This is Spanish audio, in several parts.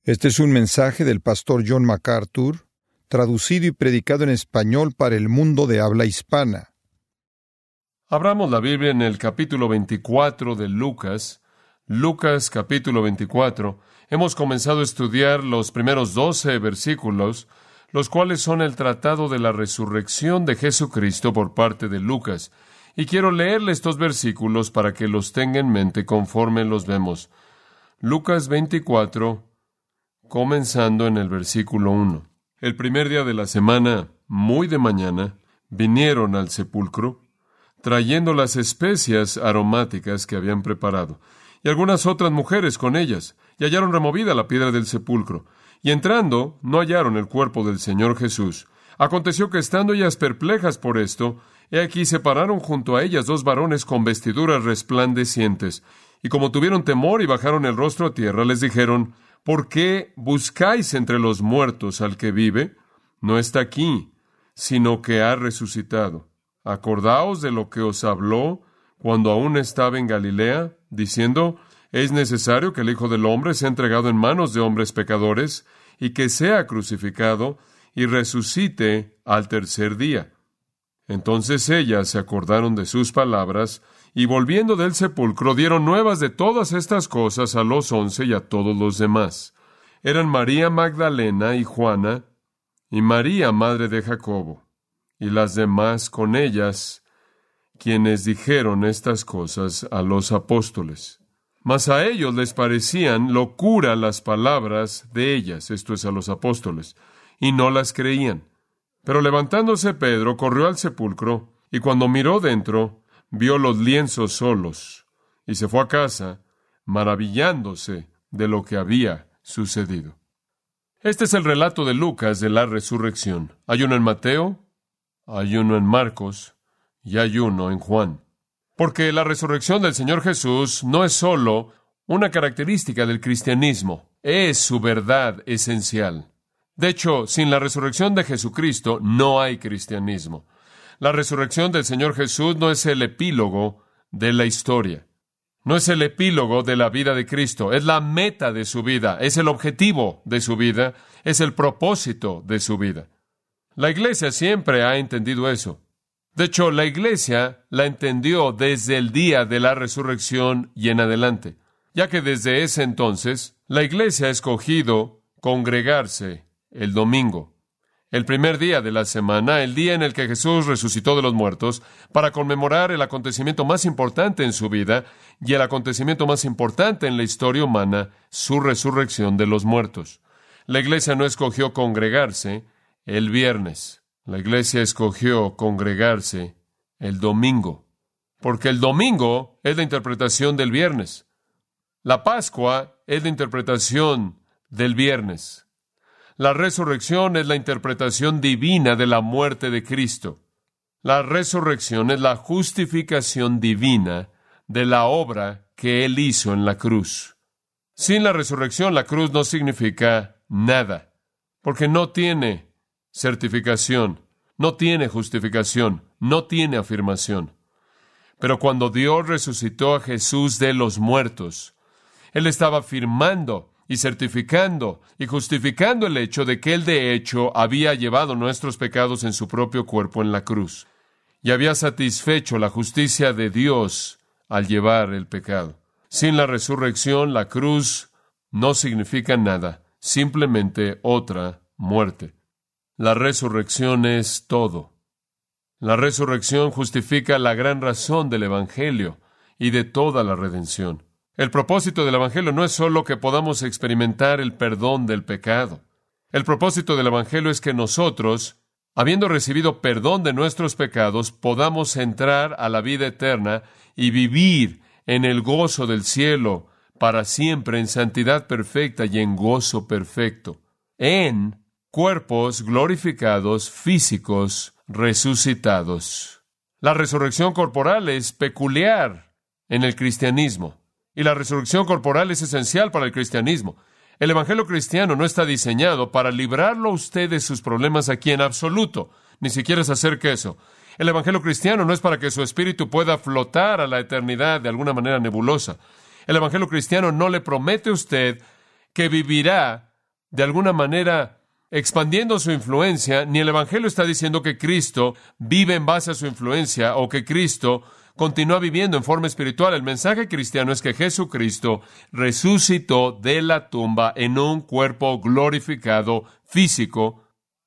Este es un mensaje del pastor John MacArthur, traducido y predicado en español para el mundo de habla hispana. Abramos la Biblia en el capítulo 24 de Lucas. Lucas capítulo 24. Hemos comenzado a estudiar los primeros 12 versículos, los cuales son el tratado de la resurrección de Jesucristo por parte de Lucas. Y quiero leerle estos versículos para que los tenga en mente conforme los vemos. Lucas 24, comenzando en el versículo 1. El primer día de la semana, muy de mañana, vinieron al sepulcro, trayendo las especias aromáticas que habían preparado, y algunas otras mujeres con ellas, y hallaron removida la piedra del sepulcro. Y entrando, no hallaron el cuerpo del Señor Jesús. Aconteció que estando ellas perplejas por esto, he aquí se pararon junto a ellas dos varones con vestiduras resplandecientes, y como tuvieron temor y bajaron el rostro a tierra, les dijeron: ¿Por qué buscáis entre los muertos al que vive? No está aquí, sino que ha resucitado. Acordaos de lo que os habló cuando aún estaba en Galilea, diciendo: es necesario que el Hijo del Hombre sea entregado en manos de hombres pecadores, y que sea crucificado, y resucite al tercer día. Entonces ellas se acordaron de sus palabras, y volviendo del sepulcro dieron nuevas de todas estas cosas a los 11 y a todos los demás. Eran María Magdalena y Juana, y María, madre de Jacobo, y las demás con ellas, quienes dijeron estas cosas a los apóstoles. Mas a ellos les parecían locura las palabras de ellas, esto es, a los apóstoles, y no las creían. Pero levantándose Pedro, corrió al sepulcro, y cuando miró dentro, vio los lienzos solos, y se fue a casa, maravillándose de lo que había sucedido. Este es el relato de Lucas de la resurrección. Hay uno en Mateo, hay uno en Marcos, y hay uno en Juan. Porque la resurrección del Señor Jesús no es solo una característica del cristianismo, es su verdad esencial. De hecho, sin la resurrección de Jesucristo no hay cristianismo. La resurrección del Señor Jesús no es el epílogo de la historia. No es el epílogo de la vida de Cristo. Es la meta de su vida. Es el objetivo de su vida. Es el propósito de su vida. La Iglesia siempre ha entendido eso. De hecho, la Iglesia la entendió desde el día de la resurrección y en adelante, ya que desde ese entonces la Iglesia ha escogido congregarse el domingo, el primer día de la semana, el día en el que Jesús resucitó de los muertos, para conmemorar el acontecimiento más importante en su vida y el acontecimiento más importante en la historia humana, su resurrección de los muertos. La Iglesia no escogió congregarse el viernes. La Iglesia escogió congregarse el domingo, porque el domingo es la interpretación del viernes. La Pascua es la interpretación del viernes. La resurrección es la interpretación divina de la muerte de Cristo. La resurrección es la justificación divina de la obra que Él hizo en la cruz. Sin la resurrección, la cruz no significa nada, porque no tiene certificación, no tiene justificación, no tiene afirmación. Pero cuando Dios resucitó a Jesús de los muertos, Él estaba afirmando y certificando y justificando el hecho de que Él de hecho había llevado nuestros pecados en su propio cuerpo en la cruz, y había satisfecho la justicia de Dios al llevar el pecado. Sin la resurrección, la cruz no significa nada, simplemente otra muerte. La resurrección es todo. La resurrección justifica la gran razón del Evangelio y de toda la redención. El propósito del Evangelio no es solo que podamos experimentar el perdón del pecado. El propósito del Evangelio es que nosotros, habiendo recibido perdón de nuestros pecados, podamos entrar a la vida eterna y vivir en el gozo del cielo para siempre, en santidad perfecta y en gozo perfecto, en cuerpos glorificados, físicos, resucitados. La resurrección corporal es peculiar en el cristianismo, y la resurrección corporal es esencial para el cristianismo. El evangelio cristiano no está diseñado para librarlo a usted de sus problemas aquí en absoluto, ni siquiera se acerque a eso. El evangelio cristiano no es para que su espíritu pueda flotar a la eternidad de alguna manera nebulosa. El evangelio cristiano no le promete a usted que vivirá de alguna manera expandiendo su influencia, ni el Evangelio está diciendo que Cristo vive en base a su influencia o que Cristo continúa viviendo en forma espiritual. El mensaje cristiano es que Jesucristo resucitó de la tumba en un cuerpo glorificado físico,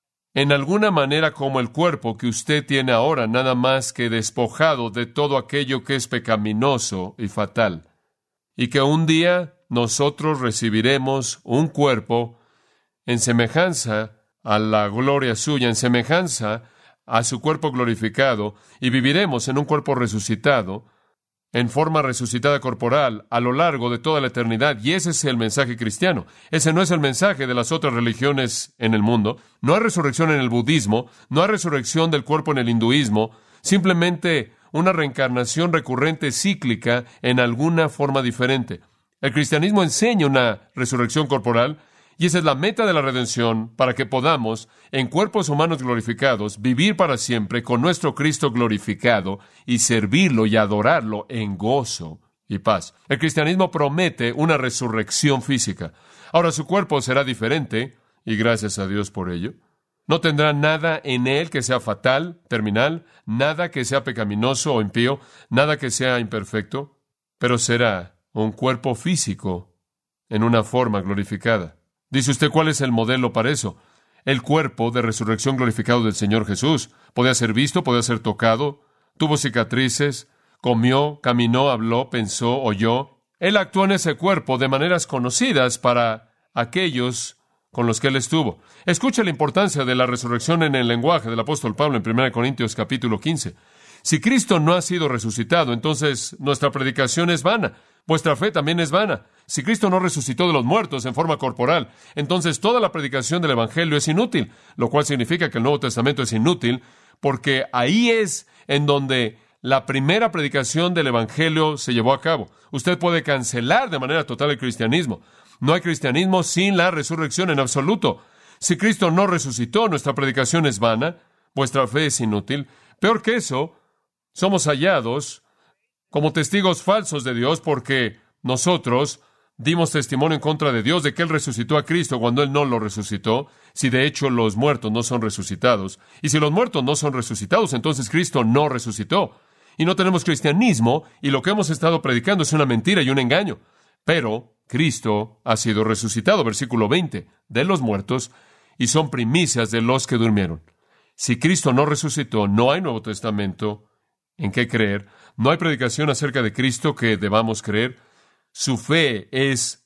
en alguna manera como el cuerpo que usted tiene ahora, nada más que despojado de todo aquello que es pecaminoso y fatal. Y que un día nosotros recibiremos un cuerpo en semejanza a la gloria suya, en semejanza a su cuerpo glorificado, y viviremos en un cuerpo resucitado, en forma resucitada corporal, a lo largo de toda la eternidad. Y ese es el mensaje cristiano. Ese no es el mensaje de las otras religiones en el mundo. No hay resurrección en el budismo, no hay resurrección del cuerpo en el hinduismo, simplemente una reencarnación recurrente cíclica en alguna forma diferente. El cristianismo enseña una resurrección corporal, y esa es la meta de la redención, para que podamos, en cuerpos humanos glorificados, vivir para siempre con nuestro Cristo glorificado y servirlo y adorarlo en gozo y paz. El cristianismo promete una resurrección física. Ahora su cuerpo será diferente, y gracias a Dios por ello. No tendrá nada en él que sea fatal, terminal, nada que sea pecaminoso o impío, nada que sea imperfecto, pero será un cuerpo físico en una forma glorificada. Dice usted, ¿cuál es el modelo para eso? El cuerpo de resurrección glorificado del Señor Jesús. Podía ser visto, podía ser tocado, tuvo cicatrices, comió, caminó, habló, pensó, oyó. Él actuó en ese cuerpo de maneras conocidas para aquellos con los que él estuvo. Escucha la importancia de la resurrección en el lenguaje del apóstol Pablo en 1 Corintios capítulo 15. Si Cristo no ha sido resucitado, entonces nuestra predicación es vana. Vuestra fe también es vana. Si Cristo no resucitó de los muertos en forma corporal, entonces toda la predicación del Evangelio es inútil, lo cual significa que el Nuevo Testamento es inútil, porque ahí es en donde la primera predicación del Evangelio se llevó a cabo. Usted puede cancelar de manera total el cristianismo. No hay cristianismo sin la resurrección en absoluto. Si Cristo no resucitó, nuestra predicación es vana, vuestra fe es inútil. Peor que eso, somos hallados como testigos falsos de Dios porque nosotros dimos testimonio en contra de Dios de que Él resucitó a Cristo cuando Él no lo resucitó, si de hecho los muertos no son resucitados. Y si los muertos no son resucitados, entonces Cristo no resucitó. Y no tenemos cristianismo, y lo que hemos estado predicando es una mentira y un engaño. Pero Cristo ha sido resucitado, versículo 20, de los muertos, y son primicias de los que durmieron. Si Cristo no resucitó, no hay Nuevo Testamento en qué creer. No hay predicación acerca de Cristo que debamos creer. Su fe es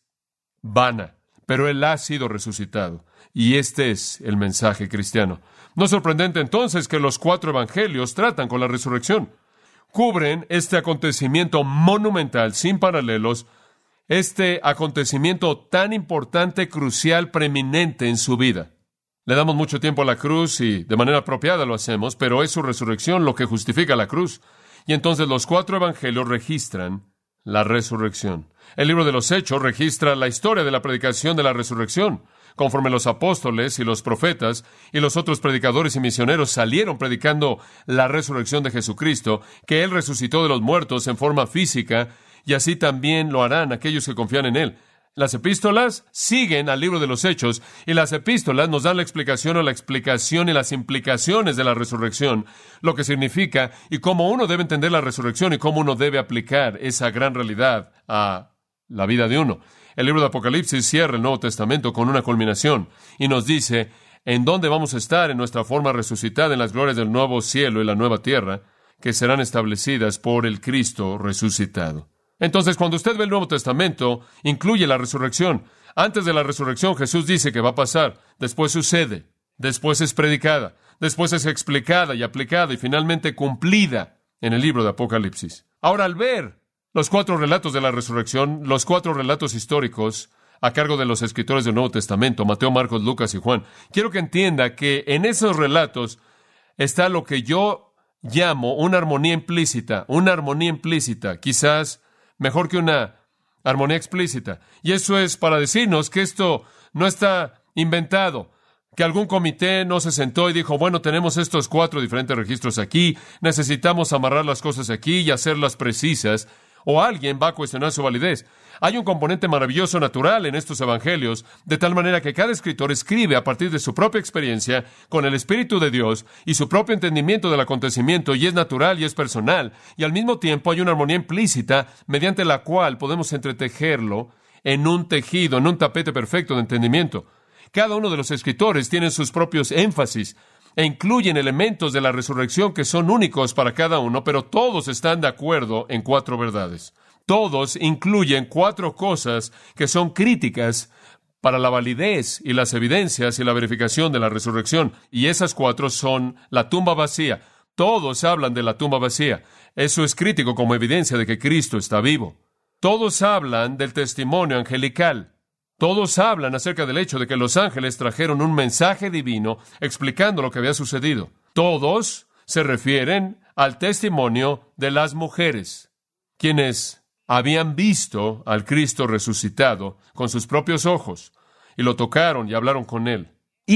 vana, pero Él ha sido resucitado. Y este es el mensaje cristiano. No es sorprendente entonces que los 4 evangelios tratan con la resurrección. Cubren este acontecimiento monumental, sin paralelos, este acontecimiento tan importante, crucial, preeminente en su vida. Le damos mucho tiempo a la cruz y de manera apropiada lo hacemos, pero es su resurrección lo que justifica la cruz. Y entonces los 4 evangelios registran la resurrección. El libro de los Hechos registra la historia de la predicación de la resurrección, conforme los apóstoles y los profetas y los otros predicadores y misioneros salieron predicando la resurrección de Jesucristo, que Él resucitó de los muertos en forma física, y así también lo harán aquellos que confían en Él. Las epístolas siguen al libro de los Hechos, y las epístolas nos dan la explicación o la explicación y las implicaciones de la resurrección, lo que significa y cómo uno debe entender la resurrección y cómo uno debe aplicar esa gran realidad a la vida de uno. El libro de Apocalipsis cierra el Nuevo Testamento con una culminación y nos dice en dónde vamos a estar en nuestra forma resucitada en las glorias del nuevo cielo y la nueva tierra, que serán establecidas por el Cristo resucitado. Entonces, cuando usted ve el Nuevo Testamento, incluye la resurrección. Antes de la resurrección, Jesús dice que va a pasar. Después sucede. Después es predicada. Después es explicada y aplicada y finalmente cumplida en el libro de Apocalipsis. Ahora, al ver los 4 relatos de la resurrección, los 4 relatos históricos a cargo de los escritores del Nuevo Testamento, Mateo, Marcos, Lucas y Juan, quiero que entienda que en esos relatos está lo que yo llamo una armonía implícita, quizás mejor que una armonía explícita. Y eso es para decirnos que esto no está inventado, que algún comité no se sentó y dijo, bueno, tenemos estos 4 diferentes registros aquí, necesitamos amarrar las cosas aquí y hacerlas precisas. o alguien va a cuestionar su validez. Hay un componente maravilloso natural en estos evangelios, de tal manera que cada escritor escribe a partir de su propia experiencia, con el Espíritu de Dios y su propio entendimiento del acontecimiento, y es natural y es personal, y al mismo tiempo hay una armonía implícita mediante la cual podemos entretejerlo en un tejido, en un tapete perfecto de entendimiento. Cada uno de los escritores tiene sus propios énfasis e incluyen elementos de la resurrección que son únicos para cada uno, pero todos están de acuerdo en 4 verdades. Todos incluyen 4 cosas que son críticas para la validez y las evidencias y la verificación de la resurrección. Y esas 4 son la tumba vacía. Todos hablan de la tumba vacía. Eso es crítico como evidencia de que Cristo está vivo. Todos hablan del testimonio angelical. Todos hablan acerca del hecho de que los ángeles trajeron un mensaje divino explicando lo que había sucedido. Todos se refieren al testimonio de las mujeres, quienes habían visto al Cristo resucitado con sus propios ojos, y lo tocaron y hablaron con él.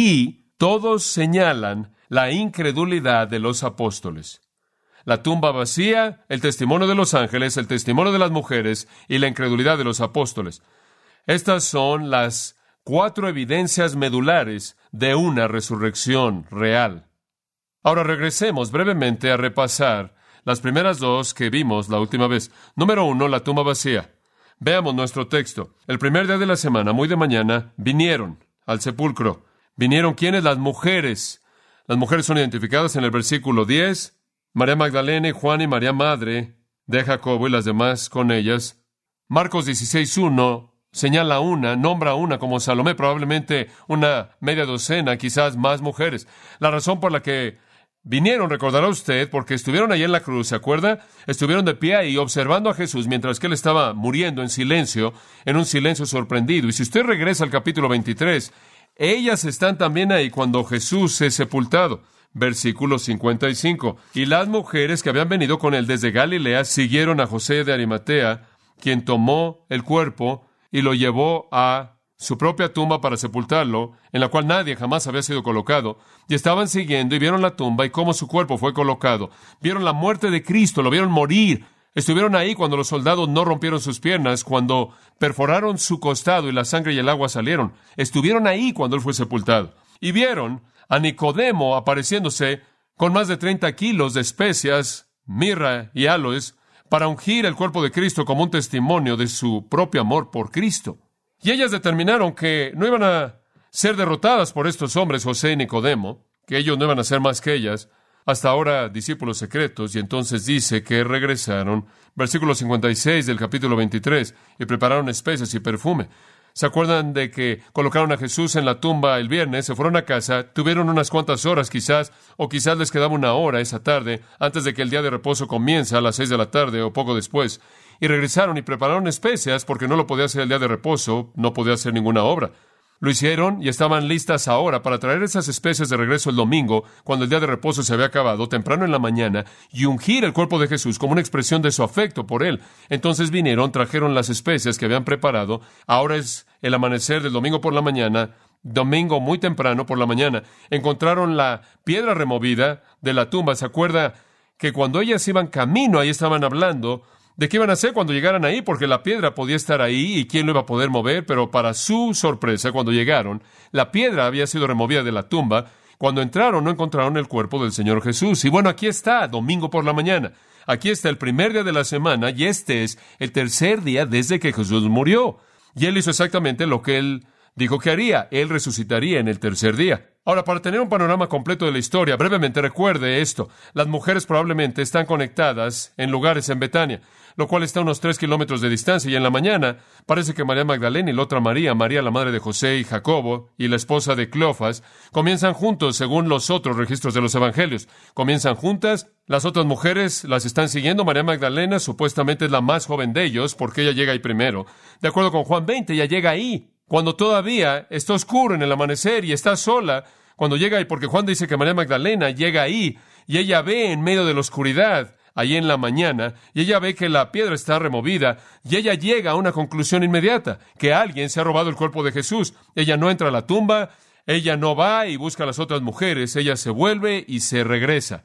Y todos señalan la incredulidad de los apóstoles. La tumba vacía, el testimonio de los ángeles, el testimonio de las mujeres y la incredulidad de los apóstoles. Estas son las 4 evidencias medulares de una resurrección real. Ahora regresemos brevemente a repasar las primeras 2 que vimos la última vez. Número 1, la tumba vacía. Veamos nuestro texto. El primer día de la semana, muy de mañana, vinieron al sepulcro. ¿Vinieron quiénes? Las mujeres. Las mujeres son identificadas en el versículo 10. María Magdalena y Juana y María madre de Jacobo y las demás con ellas. Marcos 16:1 señala nombra una como Salomé, probablemente una media docena, quizás más mujeres. La razón por la que vinieron, recordará usted, porque estuvieron allí en la cruz, ¿se acuerda? Estuvieron de pie ahí observando a Jesús mientras que él estaba muriendo en silencio, en un silencio sorprendido. Y si usted regresa al capítulo 23, ellas están también ahí cuando Jesús es sepultado. Versículo 55. Y las mujeres que habían venido con él desde Galilea siguieron a José de Arimatea, quien tomó el cuerpo y lo llevó a su propia tumba para sepultarlo, en la cual nadie jamás había sido colocado. Y estaban siguiendo y vieron la tumba y cómo su cuerpo fue colocado. Vieron la muerte de Cristo, lo vieron morir. Estuvieron ahí cuando los soldados no rompieron sus piernas, cuando perforaron su costado y la sangre y el agua salieron. Estuvieron ahí cuando él fue sepultado. Y vieron a Nicodemo apareciéndose con más de 30 kilos de especias, mirra y aloes para ungir el cuerpo de Cristo como un testimonio de su propio amor por Cristo. Y ellas determinaron que no iban a ser derrotadas por estos hombres, José y Nicodemo, que ellos no iban a ser más que ellas, hasta ahora discípulos secretos, y entonces dice que regresaron, versículo 56 del capítulo 23, y prepararon especias y perfume. ¿Se acuerdan de que colocaron a Jesús en la tumba el viernes, se fueron a casa, tuvieron unas cuantas horas quizás, o quizás les quedaba una hora esa tarde, antes de que el día de reposo comience a las 6 de la tarde o poco después, y regresaron y prepararon especias porque no lo podía hacer el día de reposo, no podía hacer ninguna obra. Lo hicieron y estaban listas ahora para traer esas especias de regreso el domingo, cuando el día de reposo se había acabado, temprano en la mañana, y ungir el cuerpo de Jesús como una expresión de su afecto por él. Entonces vinieron, trajeron las especias que habían preparado. Ahora es el amanecer del domingo por la mañana, domingo muy temprano por la mañana. Encontraron la piedra removida de la tumba. ¿Se acuerda que cuando ellas iban camino, ahí estaban hablando de qué iban a hacer cuando llegaran ahí? Porque la piedra podía estar ahí y quién lo iba a poder mover, pero para su sorpresa, cuando llegaron, la piedra había sido removida de la tumba. Cuando entraron, no encontraron el cuerpo del Señor Jesús. Y bueno, aquí está, domingo por la mañana. Aquí está el primer día de la semana y este es el tercer día desde que Jesús murió. Y él hizo exactamente lo que él dijo que haría. Él resucitaría en el tercer día. Ahora, para tener un panorama completo de la historia, brevemente recuerde esto. Las mujeres probablemente están conectadas en lugares en Betania, lo cual está a unos 3 kilómetros de distancia, y en la mañana parece que María Magdalena y la otra María, María la madre de José y Jacobo, y la esposa de Cleofas, comienzan juntos según los otros registros de los evangelios. Comienzan juntas, las otras mujeres las están siguiendo. María Magdalena supuestamente es la más joven de ellos, porque ella llega ahí primero. De acuerdo con Juan 20, ella llega ahí cuando todavía está oscuro en el amanecer y está sola. Cuando llega ahí, porque Juan dice que María Magdalena llega ahí y ella ve en medio de la oscuridad, ahí en la mañana, y ella ve que la piedra está removida, y ella llega a una conclusión inmediata, que alguien se ha robado el cuerpo de Jesús. Ella no entra a la tumba, ella no va y busca a las otras mujeres, ella se vuelve y se regresa.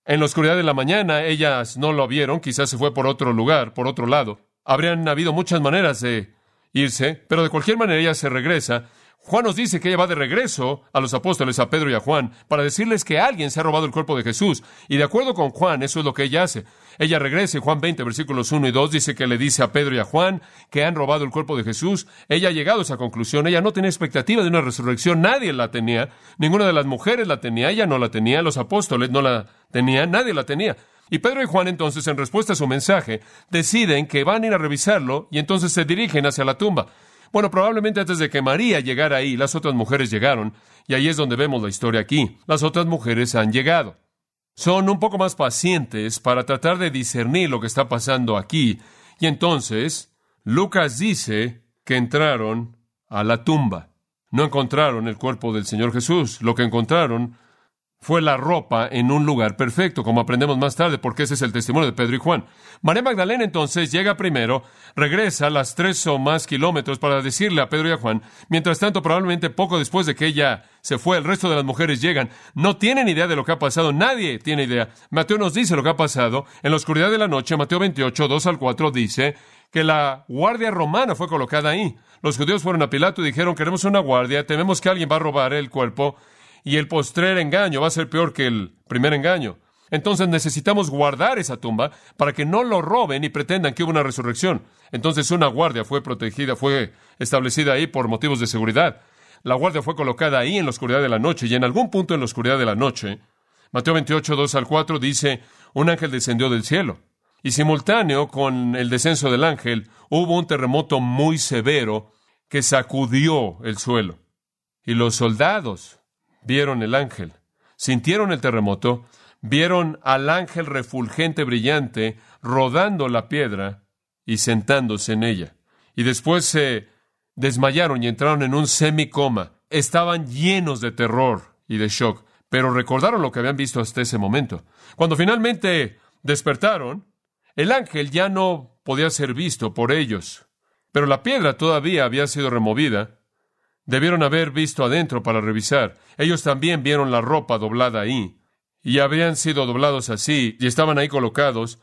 En la oscuridad de la mañana, ellas no lo vieron, quizás se fue por otro lugar, por otro lado. Habrían habido muchas maneras de irse, pero de cualquier manera ella se regresa. Juan nos dice que ella va de regreso a los apóstoles, a Pedro y a Juan, para decirles que alguien se ha robado el cuerpo de Jesús. Y de acuerdo con Juan, eso es lo que ella hace. Ella regresa, y Juan 20, versículos 1 y 2, dice que le dice a Pedro y a Juan que han robado el cuerpo de Jesús. Ella ha llegado a esa conclusión. Ella no tenía expectativa de una resurrección. Nadie la tenía. Ninguna de las mujeres la tenía. Ella no la tenía. Los apóstoles no la tenían. Nadie la tenía. Y Pedro y Juan entonces, en respuesta a su mensaje, deciden que van a ir a revisarlo y entonces se dirigen hacia la tumba. Bueno, probablemente antes de que María llegara ahí, las otras mujeres llegaron, y ahí es donde vemos la historia aquí. Las otras mujeres han llegado. Son un poco más pacientes para tratar de discernir lo que está pasando aquí. Y entonces, Lucas dice que entraron a la tumba. No encontraron el cuerpo del Señor Jesús. Lo que encontraron fue la ropa en un lugar perfecto, como aprendemos más tarde, porque ese es el testimonio de Pedro y Juan. María Magdalena entonces llega primero, regresa a las 3 o más kilómetros para decirle a Pedro y a Juan. Mientras tanto, probablemente poco después de que ella se fue, el resto de las mujeres llegan. No tienen idea de lo que ha pasado, nadie tiene idea. Mateo nos dice lo que ha pasado. En la oscuridad de la noche, Mateo 28, 2 al 4, dice que la guardia romana fue colocada ahí. Los judíos fueron a Pilato y dijeron, queremos una guardia, tememos que alguien va a robar el cuerpo, y el postrer engaño va a ser peor que el primer engaño. Entonces necesitamos guardar esa tumba para que no lo roben y pretendan que hubo una resurrección. Entonces una guardia fue protegida, fue establecida ahí por motivos de seguridad. La guardia fue colocada ahí en la oscuridad de la noche, y en algún punto en la oscuridad de la noche, Mateo 28, 2 al 4, dice, un ángel descendió del cielo. Y simultáneo con el descenso del ángel, hubo un terremoto muy severo que sacudió el suelo. Y los soldados vieron el ángel, sintieron el terremoto, vieron al ángel refulgente, brillante, rodando la piedra y sentándose en ella. Y después se desmayaron y entraron en un semicoma. Estaban llenos de terror y de shock, pero recordaron lo que habían visto hasta ese momento. Cuando finalmente despertaron, el ángel ya no podía ser visto por ellos, pero la piedra todavía había sido removida. Debieron haber visto adentro para revisar. Ellos también vieron la ropa doblada ahí, y habían sido doblados así, y estaban ahí colocados,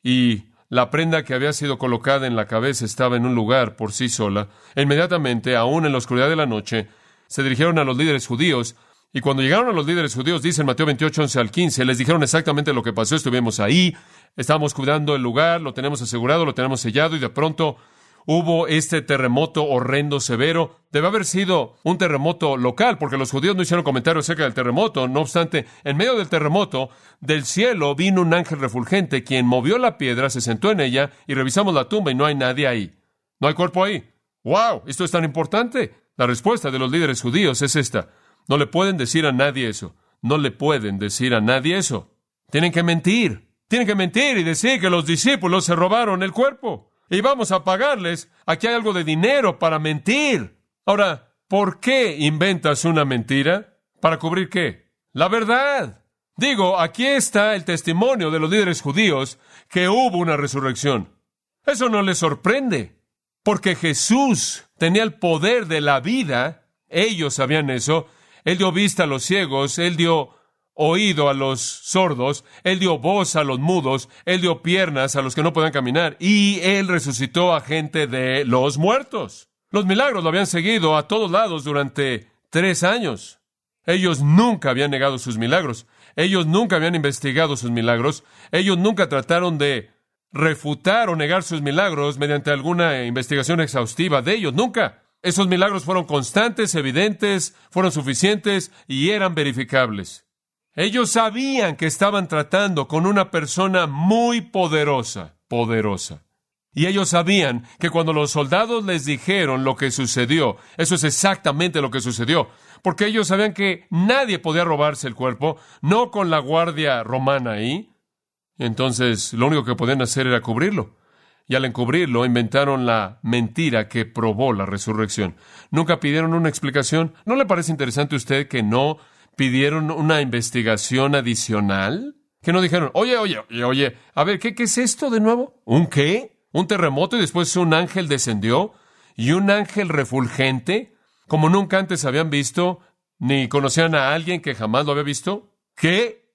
y la prenda que había sido colocada en la cabeza estaba en un lugar por sí sola. E inmediatamente, aún en la oscuridad de la noche, se dirigieron a los líderes judíos, y cuando llegaron a los líderes judíos, dice en Mateo 28, 11 al 15, les dijeron exactamente lo que pasó. Estuvimos ahí, estábamos cuidando el lugar, lo tenemos asegurado, lo tenemos sellado, y de pronto hubo este terremoto horrendo, severo. Debe haber sido un terremoto local, porque los judíos no hicieron comentarios acerca del terremoto. No obstante, en medio del terremoto, del cielo vino un ángel refulgente, quien movió la piedra, se sentó en ella, y revisamos la tumba, y no hay nadie ahí. No hay cuerpo ahí. ¡Wow! ¿Esto es tan importante? La respuesta de los líderes judíos es esta. No le pueden decir a nadie eso. No le pueden decir a nadie eso. Tienen que mentir. Tienen que mentir y decir que los discípulos se robaron el cuerpo. Y vamos a pagarles. Aquí hay algo de dinero para mentir. Ahora, ¿por qué inventas una mentira? ¿Para cubrir qué? La verdad. Digo, aquí está el testimonio de los líderes judíos que hubo una resurrección. Eso no les sorprende, porque Jesús tenía el poder de la vida. Ellos sabían eso. Él dio vista a los ciegos, Él dio oído a los sordos, Él dio voz a los mudos, Él dio piernas a los que no podían caminar, y Él resucitó a gente de los muertos. Los milagros lo habían seguido a todos lados durante 3 años. Ellos nunca habían negado sus milagros. Ellos nunca habían investigado sus milagros. Ellos nunca trataron de refutar o negar sus milagros mediante alguna investigación exhaustiva de ellos. Nunca. Esos milagros fueron constantes, evidentes, fueron suficientes y eran verificables. Ellos sabían que estaban tratando con una persona muy poderosa. Y ellos sabían que cuando los soldados les dijeron lo que sucedió, eso es exactamente lo que sucedió. Porque ellos sabían que nadie podía robarse el cuerpo, no con la guardia romana ahí. Entonces, lo único que podían hacer era cubrirlo. Y al encubrirlo, inventaron la mentira que probó la resurrección. Nunca pidieron una explicación. ¿No le parece interesante a usted que no pidieron una investigación adicional? Que no dijeron, oye, a ver, ¿qué es esto de nuevo? ¿Un qué? ¿Un terremoto y después un ángel descendió? ¿Y un ángel refulgente? Como nunca antes habían visto, ni conocían a alguien que jamás lo había visto. ¿Qué?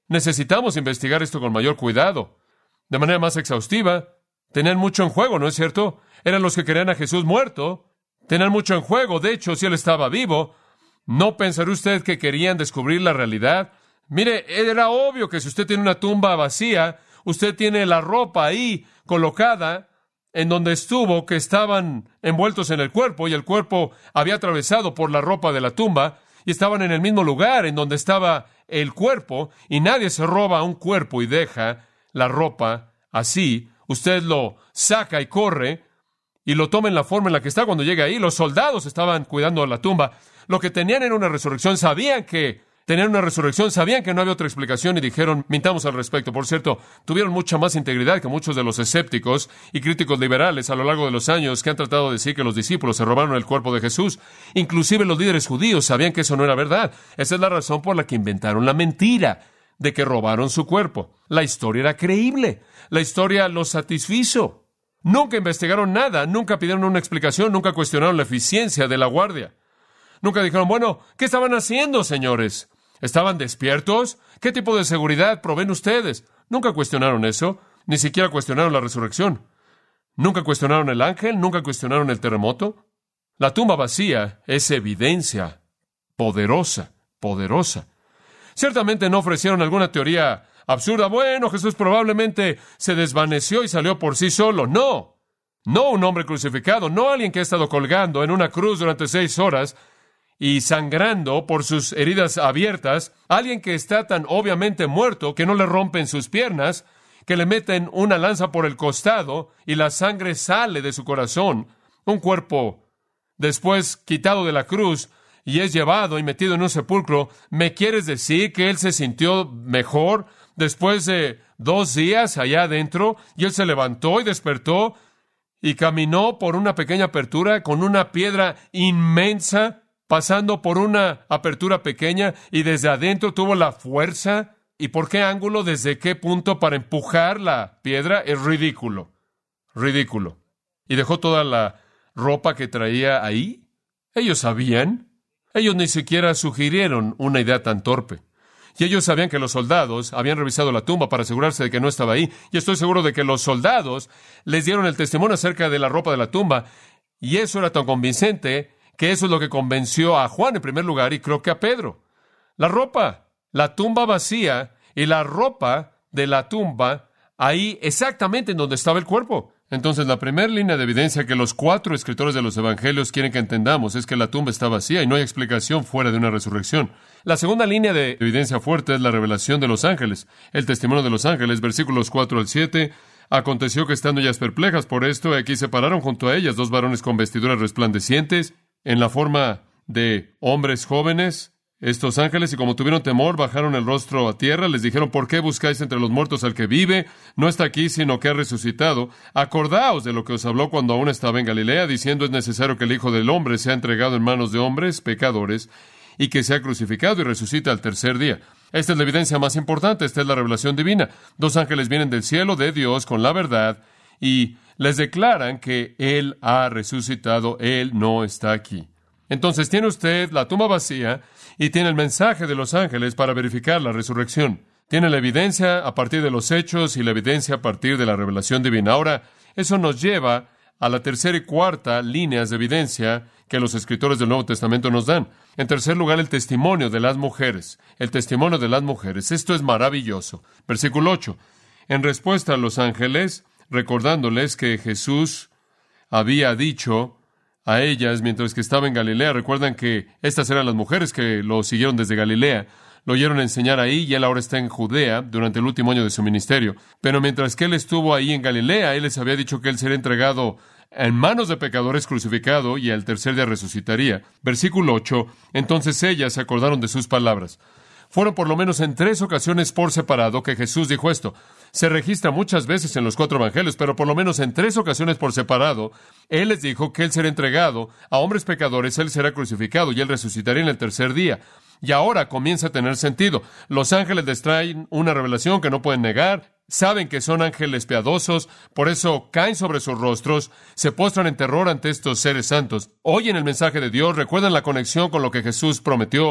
Necesitamos investigar esto con mayor cuidado, de manera más exhaustiva. Tenían mucho en juego, ¿no es cierto? Eran los que querían a Jesús muerto. Tenían mucho en juego. De hecho, si Él estaba vivo, ¿no pensará usted que querían descubrir la realidad? Mire, era obvio que si usted tiene una tumba vacía, usted tiene la ropa ahí colocada en donde estuvo, que estaban envueltos en el cuerpo, y el cuerpo había atravesado por la ropa de la tumba, y estaban en el mismo lugar en donde estaba el cuerpo, y nadie se roba un cuerpo y deja la ropa así. Usted lo saca y corre, y lo toma en la forma en la que está cuando llega ahí. Los soldados estaban cuidando de la tumba. Lo que tenían era una resurrección. Sabían que tenían una resurrección, sabían que no había otra explicación y dijeron, mintamos al respecto. Por cierto, tuvieron mucha más integridad que muchos de los escépticos y críticos liberales a lo largo de los años que han tratado de decir que los discípulos se robaron el cuerpo de Jesús. Inclusive los líderes judíos sabían que eso no era verdad. Esa es la razón por la que inventaron la mentira de que robaron su cuerpo. La historia era creíble. La historia los satisfizo. Nunca investigaron nada, nunca pidieron una explicación, nunca cuestionaron la eficiencia de la guardia. Nunca dijeron, bueno, ¿qué estaban haciendo, señores? ¿Estaban despiertos? ¿Qué tipo de seguridad proveen ustedes? Nunca cuestionaron eso, ni siquiera cuestionaron la resurrección. Nunca cuestionaron el ángel, nunca cuestionaron el terremoto. La tumba vacía es evidencia poderosa, poderosa. Ciertamente no ofrecieron alguna teoría absurda. Bueno, Jesús probablemente se desvaneció y salió por sí solo. No, no un hombre crucificado, no alguien que ha estado colgando en una cruz durante 6 horas y sangrando por sus heridas abiertas, alguien que está tan obviamente muerto que no le rompen sus piernas, que le meten una lanza por el costado y la sangre sale de su corazón, un cuerpo después quitado de la cruz y es llevado y metido en un sepulcro. ¿Me quieres decir que él se sintió mejor después de 2 días allá adentro? Y él se levantó y despertó y caminó por una pequeña apertura con una piedra inmensa, pasando por una apertura pequeña, y desde adentro tuvo la fuerza. ¿Y por qué ángulo? ¿Desde qué punto para empujar la piedra? Es ridículo. Ridículo. ¿Y dejó toda la ropa que traía ahí? Ellos sabían. Ellos ni siquiera sugirieron una idea tan torpe. Y ellos sabían que los soldados habían revisado la tumba para asegurarse de que no estaba ahí. Y estoy seguro de que los soldados les dieron el testimonio acerca de la ropa de la tumba. Y eso era tan convincente que eso es lo que convenció a Juan en primer lugar, y creo que a Pedro. La ropa, la tumba vacía y la ropa de la tumba ahí exactamente en donde estaba el cuerpo. Entonces, la primera línea de evidencia que los 4 escritores de los evangelios quieren que entendamos es que la tumba está vacía y no hay explicación fuera de una resurrección. La segunda línea de evidencia fuerte es la revelación de los ángeles, el testimonio de los ángeles, versículos 4 al 7. Aconteció que estando ellas perplejas por esto, aquí se pararon junto a ellas 2 varones con vestiduras resplandecientes, en la forma de hombres jóvenes. Estos ángeles, y como tuvieron temor, bajaron el rostro a tierra, les dijeron, ¿por qué buscáis entre los muertos al que vive? No está aquí, sino que ha resucitado. Acordaos de lo que os habló cuando aún estaba en Galilea, diciendo, es necesario que el Hijo del Hombre sea entregado en manos de hombres pecadores, y que sea crucificado y resucita al tercer día. Esta es la evidencia más importante, esta es la revelación divina. 2 ángeles vienen del cielo de Dios con la verdad, y les declaran que Él ha resucitado, Él no está aquí. Entonces tiene usted la tumba vacía y tiene el mensaje de los ángeles para verificar la resurrección. Tiene la evidencia a partir de los hechos y la evidencia a partir de la revelación divina. Ahora, eso nos lleva a la tercera y cuarta líneas de evidencia que los escritores del Nuevo Testamento nos dan. En tercer lugar, el testimonio de las mujeres. El testimonio de las mujeres. Esto es maravilloso. Versículo 8. En respuesta a los ángeles, recordándoles que Jesús había dicho a ellas mientras que estaba en Galilea. Recuerdan que estas eran las mujeres que lo siguieron desde Galilea. Lo oyeron enseñar ahí y él ahora está en Judea durante el último año de su ministerio. Pero mientras que él estuvo ahí en Galilea, él les había dicho que él sería entregado en manos de pecadores, crucificado, y al tercer día resucitaría. Versículo 8. Entonces ellas se acordaron de sus palabras. Fueron por lo menos en 3 ocasiones por separado que Jesús dijo esto. Se registra muchas veces en los 4 evangelios, pero por lo menos en 3 ocasiones por separado, Él les dijo que Él será entregado a hombres pecadores, Él será crucificado y Él resucitaría en el tercer día. Y ahora comienza a tener sentido. Los ángeles les traen una revelación que no pueden negar. Saben que son ángeles piadosos, por eso caen sobre sus rostros, se postran en terror ante estos seres santos. Oyen el mensaje de Dios, recuerdan la conexión con lo que Jesús prometió,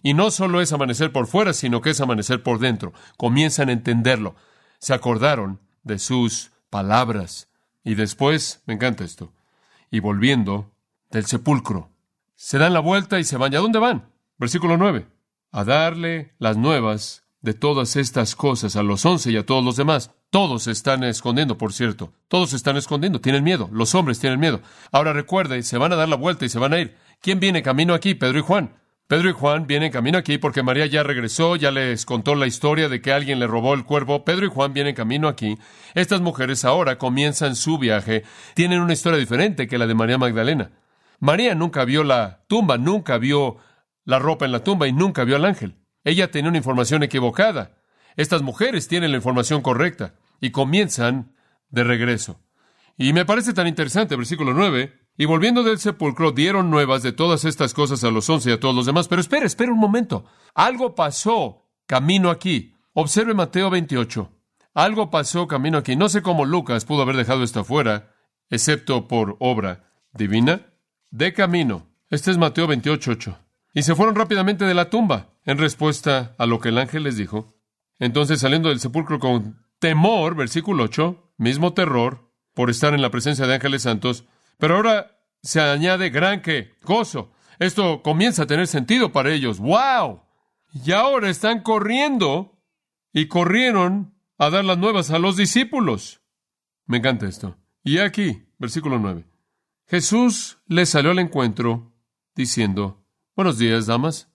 Y no solo es amanecer por fuera, sino que es amanecer por dentro. Comienzan a entenderlo. Se acordaron de sus palabras. Y después, me encanta esto, y volviendo del sepulcro, se dan la vuelta y se van. ¿Y a dónde van? Versículo 9. A darle las nuevas de todas estas cosas a los 11 y a todos los demás. Todos se están escondiendo, por cierto. Todos se están escondiendo. Tienen miedo. Los hombres tienen miedo. Ahora recuerde, se van a dar la vuelta y se van a ir. ¿Quién viene camino aquí? Pedro y Juan. Pedro y Juan vienen camino aquí porque María ya regresó, ya les contó la historia de que alguien le robó el cuervo. Pedro y Juan vienen camino aquí. Estas mujeres ahora comienzan su viaje. Tienen una historia diferente que la de María Magdalena. María nunca vio la tumba, nunca vio la ropa en la tumba y nunca vio al ángel. Ella tenía una información equivocada. Estas mujeres tienen la información correcta y comienzan de regreso. Y me parece tan interesante, versículo 9. Y volviendo del sepulcro, dieron nuevas de todas estas cosas a los 11 y a todos los demás. Pero espera un momento. Algo pasó camino aquí. Observe Mateo 28. Algo pasó camino aquí. No sé cómo Lucas pudo haber dejado esto afuera, excepto por obra divina. De camino. Este es Mateo 28:8. Y se fueron rápidamente de la tumba, en respuesta a lo que el ángel les dijo. Entonces, saliendo del sepulcro con temor, versículo 8, mismo terror, por estar en la presencia de ángeles santos, pero ahora se añade gran ¿qué? Gozo. Esto comienza a tener sentido para ellos. ¡Wow! Y ahora están corriendo y corrieron a dar las nuevas a los discípulos. Me encanta esto. Y aquí, versículo 9. Jesús les salió al encuentro diciendo, buenos días, damas.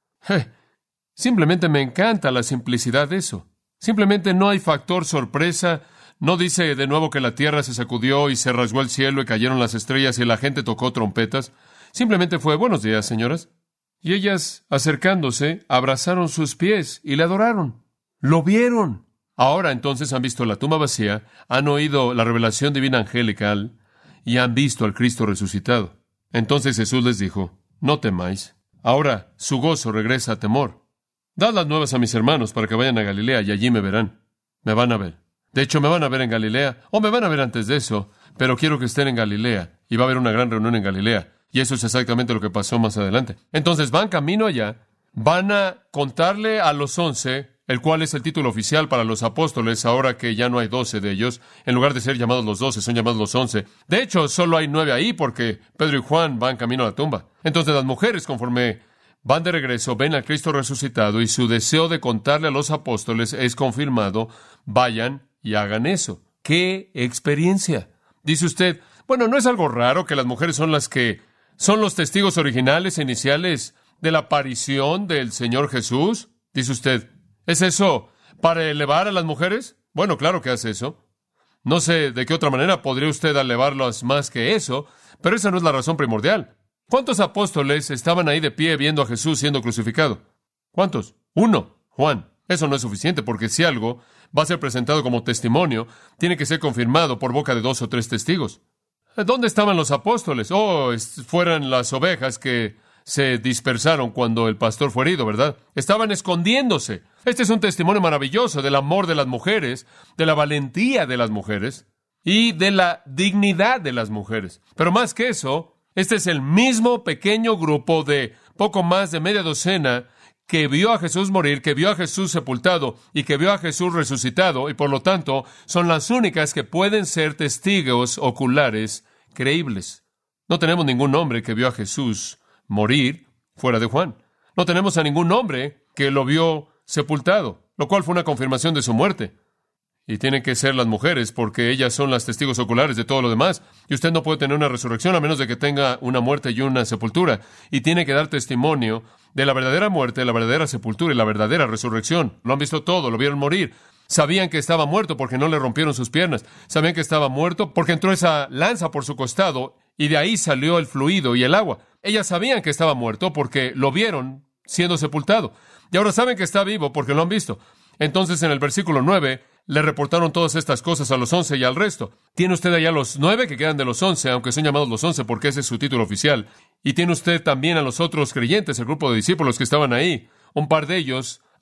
Simplemente me encanta la simplicidad de eso. Simplemente no hay factor sorpresa. No dice de nuevo que la tierra se sacudió y se rasgó el cielo y cayeron las estrellas y la gente tocó trompetas. Simplemente fue, buenos días, señoras. Y ellas, acercándose, abrazaron sus pies y le adoraron. Lo vieron. Ahora entonces han visto la tumba vacía, han oído la revelación divina angelical y han visto al Cristo resucitado. Entonces Jesús les dijo, no temáis. Ahora su gozo regresa a temor. Dad las nuevas a mis hermanos para que vayan a Galilea y allí me verán. Me van a ver. De hecho, me van a ver en Galilea, o me van a ver antes de eso, pero quiero que estén en Galilea, y va a haber una gran reunión en Galilea, y eso es exactamente lo que pasó más adelante. Entonces van camino allá, van a contarle a los 11, el cual es el título oficial para los apóstoles, ahora que ya no hay 12 de ellos, en lugar de ser llamados los 12, son llamados los 11. De hecho, solo hay 9 ahí, porque Pedro y Juan van camino a la tumba. Entonces las mujeres, conforme van de regreso, ven al Cristo resucitado, y su deseo de contarle a los apóstoles es confirmado, vayan y hagan eso. ¡Qué experiencia! Dice usted, bueno, ¿no es algo raro que las mujeres son las que son los testigos originales e iniciales de la aparición del Señor Jesús? Dice usted, ¿es eso para elevar a las mujeres? Bueno, claro que hace eso. No sé de qué otra manera podría usted elevarlas más que eso, pero esa no es la razón primordial. ¿Cuántos apóstoles estaban ahí de pie viendo a Jesús siendo crucificado? ¿Cuántos? 1, Juan. Eso no es suficiente, porque si algo va a ser presentado como testimonio, tiene que ser confirmado por boca de 2 o 3 testigos. ¿Dónde estaban los apóstoles? Fueran las ovejas que se dispersaron cuando el pastor fue herido, ¿verdad? Estaban escondiéndose. Este es un testimonio maravilloso del amor de las mujeres, de la valentía de las mujeres y de la dignidad de las mujeres. Pero más que eso, este es el mismo pequeño grupo de poco más de media docena que vio a Jesús morir, que vio a Jesús sepultado y que vio a Jesús resucitado, y por lo tanto son las únicas que pueden ser testigos oculares creíbles. No tenemos ningún hombre que vio a Jesús morir fuera de Juan. No tenemos a ningún hombre que lo vio sepultado, lo cual fue una confirmación de su muerte. Y tienen que ser las mujeres, porque ellas son las testigos oculares de todo lo demás. Y usted no puede tener una resurrección a menos de que tenga una muerte y una sepultura. Y tiene que dar testimonio de la verdadera muerte, la verdadera sepultura y la verdadera resurrección. Lo han visto todo, lo vieron morir. Sabían que estaba muerto porque no le rompieron sus piernas. Sabían que estaba muerto porque entró esa lanza por su costado y de ahí salió el fluido y el agua. Ellas sabían que estaba muerto porque lo vieron siendo sepultado. Y ahora saben que está vivo porque lo han visto. Entonces, en el versículo 9, le reportaron todas estas cosas a los 11 y al resto. Tiene usted allá los 9 que quedan de los 11, aunque son llamados los 11 porque ese es su título oficial. Y tiene usted también a los otros creyentes, el grupo de discípulos que estaban ahí. Un par de ellos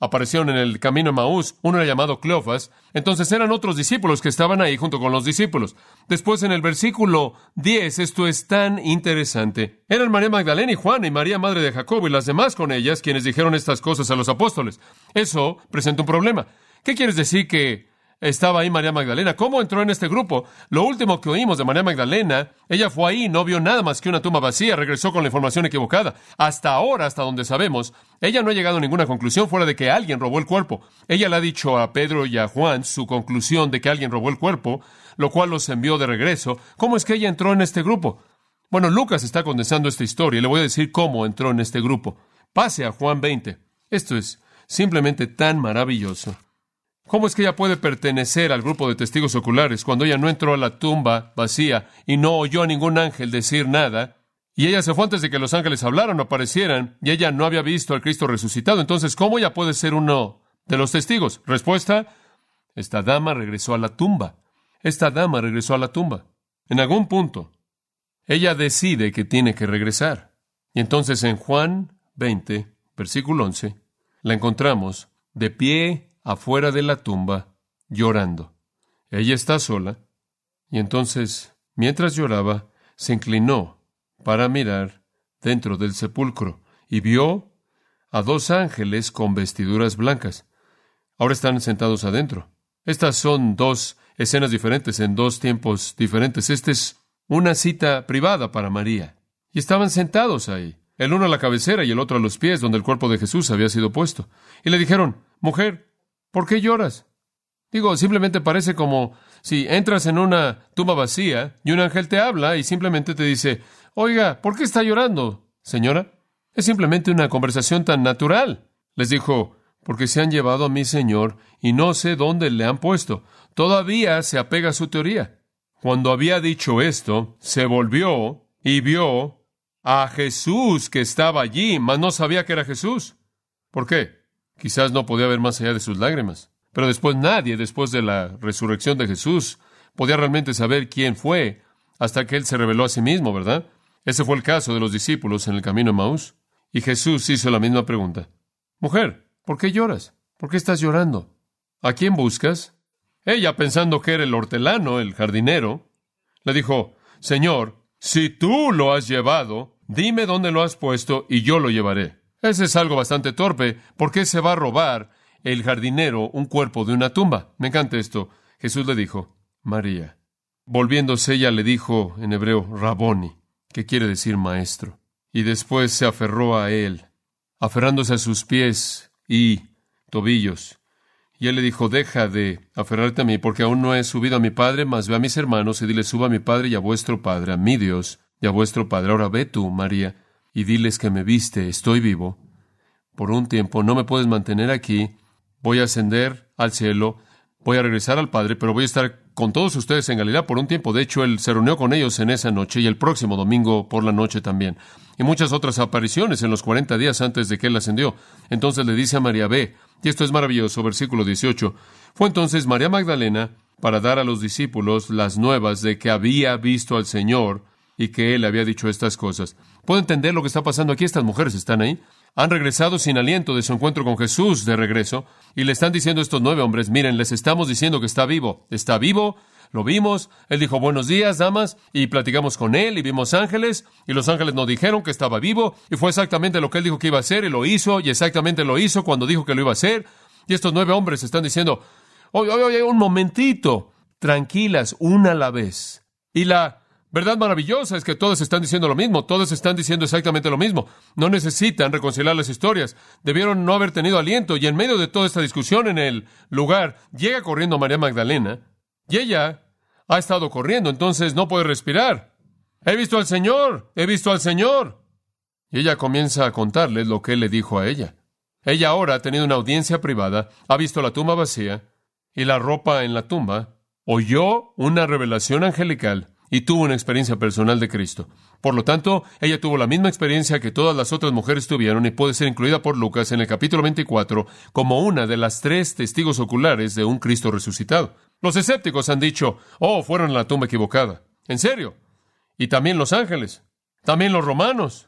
aparecieron en el camino de Maús. Uno era llamado Cleofas. Entonces eran otros discípulos que estaban ahí junto con los discípulos. Después en el versículo 10, esto es tan interesante. Eran María Magdalena y Juana y María, madre de Jacobo, y las demás con ellas, quienes dijeron estas cosas a los apóstoles. Eso presenta un problema. ¿Qué quieres decir que estaba ahí María Magdalena? ¿Cómo entró en este grupo? Lo último que oímos de María Magdalena, ella fue ahí, no vio nada más que una tumba vacía, regresó con la información equivocada. Hasta ahora, hasta donde sabemos, ella no ha llegado a ninguna conclusión fuera de que alguien robó el cuerpo. Ella le ha dicho a Pedro y a Juan su conclusión de que alguien robó el cuerpo, lo cual los envió de regreso. ¿Cómo es que ella entró en este grupo? Bueno, Lucas está condensando esta historia y le voy a decir cómo entró en este grupo. Pase a Juan 20. Esto es simplemente tan maravilloso. ¿Cómo es que ella puede pertenecer al grupo de testigos oculares cuando ella no entró a la tumba vacía y no oyó a ningún ángel decir nada? Y ella se fue antes de que los ángeles hablaran o aparecieran, y ella no había visto al Cristo resucitado. Entonces, ¿cómo ella puede ser uno de los testigos? Respuesta: esta dama regresó a la tumba. Esta dama regresó a la tumba. En algún punto, ella decide que tiene que regresar. Y entonces en Juan 20, versículo 11, la encontramos de pie afuera de la tumba, llorando. Ella está sola, y entonces, mientras lloraba, se inclinó para mirar dentro del sepulcro, y vio a dos ángeles con vestiduras blancas. Ahora están sentados adentro. Estas son dos escenas diferentes en dos tiempos diferentes. Esta es una cita privada para María. Y estaban sentados ahí, el uno a la cabecera y el otro a los pies, donde el cuerpo de Jesús había sido puesto. Y le dijeron: mujer, ¿por qué lloras? Simplemente parece como si entras en una tumba vacía y un ángel te habla y simplemente te dice: oiga, ¿por qué está llorando, señora? Es simplemente una conversación tan natural. Les dijo: porque se han llevado a mi Señor y no sé dónde le han puesto. Todavía se apega a su teoría. Cuando había dicho esto, se volvió y vio a Jesús que estaba allí, mas no sabía que era Jesús. ¿Por qué? Quizás no podía ver más allá de sus lágrimas. Pero nadie, después de la resurrección de Jesús, podía realmente saber quién fue hasta que Él se reveló a sí mismo, ¿verdad? Ese fue el caso de los discípulos en el camino de Maús. Y Jesús hizo la misma pregunta: mujer, ¿por qué lloras? ¿Por qué estás llorando? ¿A quién buscas? Ella, pensando que era el hortelano, el jardinero, le dijo: Señor, si tú lo has llevado, dime dónde lo has puesto y yo lo llevaré. Ese es algo bastante torpe. ¿Por qué se va a robar el jardinero un cuerpo de una tumba? Me encanta esto. Jesús le dijo: María. Volviéndose, ella le dijo en hebreo Raboni, que quiere decir maestro. Y después se aferró a él, aferrándose a sus pies y tobillos. Y él le dijo: deja de aferrarte a mí, porque aún no he subido a mi Padre, mas ve a mis hermanos y dile: suba a mi Padre y a vuestro Padre, a mi Dios y a vuestro Padre. Ahora ve tú, María, y diles que me viste, estoy vivo. Por un tiempo no me puedes mantener aquí. Voy a ascender al cielo, voy a regresar al Padre, pero voy a estar con todos ustedes en Galilea por un tiempo. De hecho, Él se reunió con ellos en esa noche y el próximo domingo por la noche también. Y muchas otras apariciones en los 40 días antes de que Él ascendió. Entonces le dice a María: ve, y esto es maravilloso, versículo 18. Fue entonces María Magdalena para dar a los discípulos las nuevas de que había visto al Señor y que Él había dicho estas cosas. ¿Puedo entender lo que está pasando aquí? Estas mujeres están ahí. Han regresado sin aliento de su encuentro con Jesús de regreso, y le están diciendo a estos 9 hombres: miren, les estamos diciendo que está vivo. Está vivo, lo vimos. Él dijo: buenos días, damas, y platicamos con Él, y vimos ángeles, y los ángeles nos dijeron que estaba vivo, y fue exactamente lo que Él dijo que iba a hacer, y lo hizo, y exactamente lo hizo cuando dijo que lo iba a hacer. Y estos 9 hombres están diciendo: oye, un momentito, tranquilas, una a la vez. Y la verdad maravillosa es que todos están diciendo lo mismo, todos están diciendo exactamente lo mismo. No necesitan reconciliar las historias. Debieron no haber tenido aliento, y en medio de toda esta discusión en el lugar, llega corriendo María Magdalena, y ella ha estado corriendo, entonces no puede respirar. He visto al Señor, he visto al Señor. Y ella comienza a contarles lo que Él le dijo a ella. Ella ahora ha tenido una audiencia privada, ha visto la tumba vacía y la ropa en la tumba, oyó una revelación angelical y tuvo una experiencia personal de Cristo. Por lo tanto, ella tuvo la misma experiencia que todas las otras mujeres tuvieron y puede ser incluida por Lucas en el capítulo 24 como una de las 3 testigos oculares de un Cristo resucitado. Los escépticos han dicho: fueron a la tumba equivocada. ¿En serio? Y también los ángeles, también los romanos.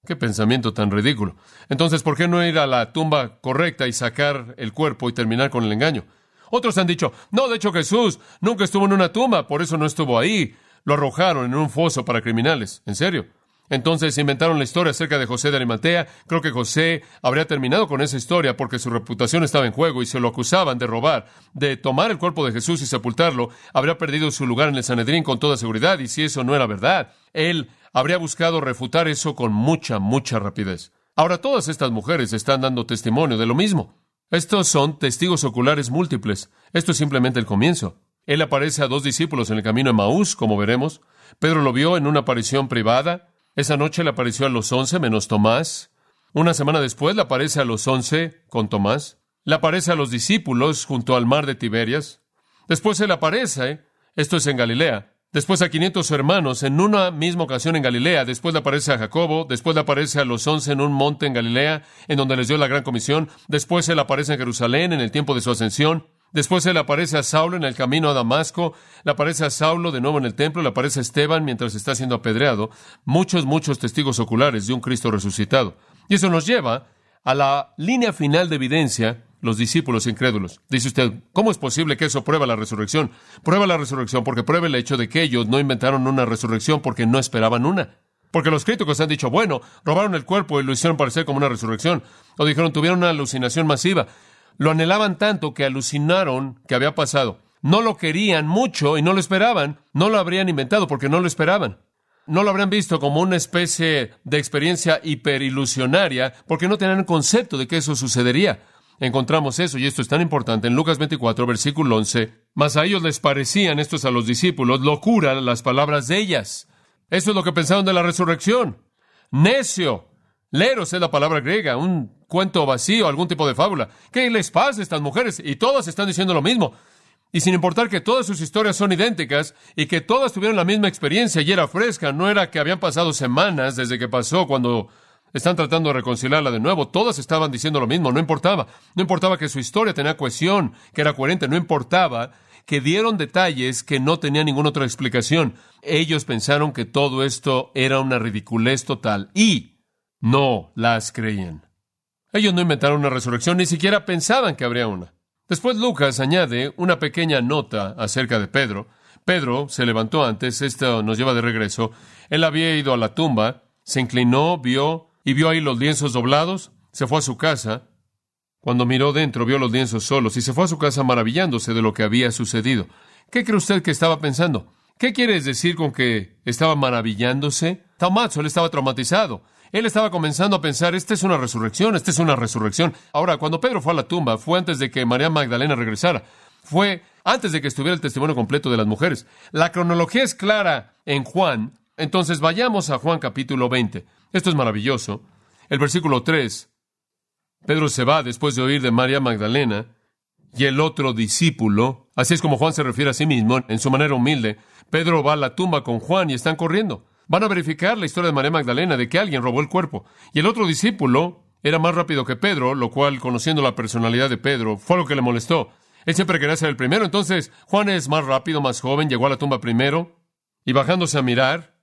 Qué pensamiento tan ridículo. Entonces, ¿por qué no ir a la tumba correcta y sacar el cuerpo y terminar con el engaño? Otros han dicho, no, de hecho Jesús nunca estuvo en una tumba, por eso no estuvo ahí. Lo arrojaron en un foso para criminales. ¿En serio? Entonces inventaron la historia acerca de José de Arimatea. Creo que José habría terminado con esa historia porque su reputación estaba en juego y se lo acusaban de robar, de tomar el cuerpo de Jesús y sepultarlo. Habría perdido su lugar en el Sanedrín con toda seguridad, y si eso no era verdad, él habría buscado refutar eso con mucha rapidez. Ahora todas estas mujeres están dando testimonio de lo mismo. Estos son testigos oculares múltiples. Esto es simplemente el comienzo. Él aparece a 2 discípulos en el camino de Emaús, como veremos. Pedro lo vio en una aparición privada. Esa noche le apareció a los 11 menos Tomás. Una semana después le aparece a los 11 con Tomás. Le aparece a los discípulos junto al mar de Tiberias. Después se le aparece, esto es en Galilea, después a 500 hermanos en una misma ocasión en Galilea. Después le aparece a Jacobo. Después le aparece a los 11 en un monte en Galilea, en donde les dio la gran comisión. Después se le aparece en Jerusalén en el tiempo de su ascensión. Después se le aparece a Saulo en el camino a Damasco, le aparece a Saulo de nuevo en el templo, le aparece a Esteban mientras está siendo apedreado. Muchos testigos oculares de un Cristo resucitado. Y eso nos lleva a la línea final de evidencia, los discípulos incrédulos. Dice usted, ¿cómo es posible que eso prueba la resurrección? Prueba la resurrección porque prueba el hecho de que ellos no inventaron una resurrección porque no esperaban una. Porque los críticos han dicho, bueno, robaron el cuerpo y lo hicieron parecer como una resurrección. O dijeron, tuvieron una alucinación masiva. Lo anhelaban tanto que alucinaron que había pasado. No lo querían mucho y no lo esperaban. No lo habrían inventado porque no lo esperaban. No lo habrían visto como una especie de experiencia hiperilusionaria porque no tenían el concepto de que eso sucedería. Encontramos eso, y esto es tan importante, en Lucas 24, versículo 11. Mas a ellos les parecían, estos a los discípulos, locura las palabras de ellas. Eso es lo que pensaron de la resurrección. Necio. Leros es la palabra griega, un cuento vacío, algún tipo de fábula. ¿Qué les pasa a estas mujeres? Y todas están diciendo lo mismo. Y sin importar que todas sus historias son idénticas y que todas tuvieron la misma experiencia y era fresca, no era que habían pasado semanas desde que pasó cuando están tratando de reconciliarla de nuevo. Todas estaban diciendo lo mismo, no importaba. No importaba que su historia tenía cohesión, que era coherente, no importaba que dieron detalles que no tenían ninguna otra explicación. Ellos pensaron que todo esto era una ridiculez total y no las creían. Ellos no inventaron una resurrección, ni siquiera pensaban que habría una. Después Lucas añade una pequeña nota acerca de Pedro. Pedro se levantó antes, esto nos lleva de regreso. Él había ido a la tumba, se inclinó, vio ahí los lienzos doblados, se fue a su casa. Cuando miró dentro, vio los lienzos solos y se fue a su casa maravillándose de lo que había sucedido. ¿Qué cree usted que estaba pensando? ¿Qué quieres decir con que estaba maravillándose? Tomás, él estaba traumatizado. Él estaba comenzando a pensar, esta es una resurrección, esta es una resurrección. Ahora, cuando Pedro fue a la tumba, fue antes de que María Magdalena regresara. Fue antes de que estuviera el testimonio completo de las mujeres. La cronología es clara en Juan. Entonces, vayamos a Juan capítulo 20. Esto es maravilloso. El versículo 3. Pedro se va después de oír de María Magdalena y el otro discípulo. Así es como Juan se refiere a sí mismo, en su manera humilde. Pedro va a la tumba con Juan y están corriendo. Van a verificar la historia de María Magdalena, de que alguien robó el cuerpo. Y el otro discípulo era más rápido que Pedro, lo cual, conociendo la personalidad de Pedro, fue algo que le molestó. Él siempre quería ser el primero. Entonces, Juan es más rápido, más joven, llegó a la tumba primero, y bajándose a mirar,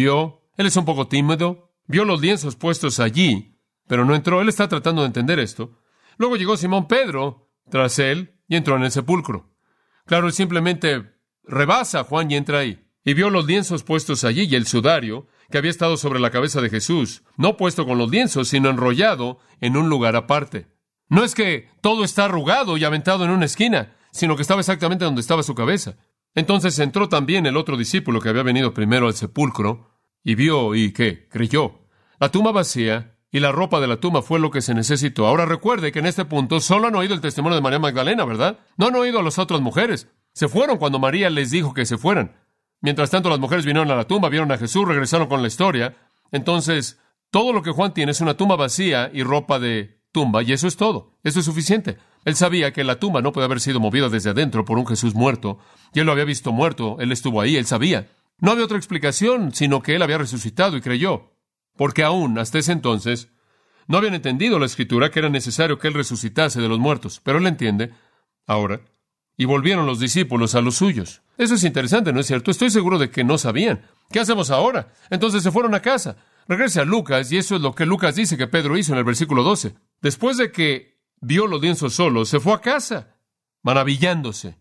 él es un poco tímido, vio los lienzos puestos allí, pero no entró. Él está tratando de entender esto. Luego llegó Simón Pedro tras él y entró en el sepulcro. Claro, él simplemente rebasa a Juan y entra ahí. Y vio los lienzos puestos allí y el sudario que había estado sobre la cabeza de Jesús, no puesto con los lienzos, sino enrollado en un lugar aparte. No es que todo está arrugado y aventado en una esquina, sino que estaba exactamente donde estaba su cabeza. Entonces entró también el otro discípulo que había venido primero al sepulcro y vio y ¿qué? Creyó. La tumba vacía y la ropa de la tumba fue lo que se necesitó. Ahora recuerde que en este punto solo han oído el testimonio de María Magdalena, ¿verdad? No han oído a las otras mujeres. Se fueron cuando María les dijo que se fueran. Mientras tanto, las mujeres vinieron a la tumba, vieron a Jesús, regresaron con la historia. Entonces, todo lo que Juan tiene es una tumba vacía y ropa de tumba, y eso es todo. Eso es suficiente. Él sabía que la tumba no puede haber sido movida desde adentro por un Jesús muerto, y él lo había visto muerto, él estuvo ahí, él sabía. No había otra explicación, sino que él había resucitado y creyó. Porque aún, hasta ese entonces, no habían entendido la Escritura que era necesario que él resucitase de los muertos, pero él entiende ahora. Y volvieron los discípulos a los suyos. Eso es interesante, ¿no es cierto? Estoy seguro de que no sabían. ¿Qué hacemos ahora? Entonces se fueron a casa. Regrese a Lucas, y eso es lo que Lucas dice que Pedro hizo en el versículo 12. Después de que vio los lienzos solos, se fue a casa, maravillándose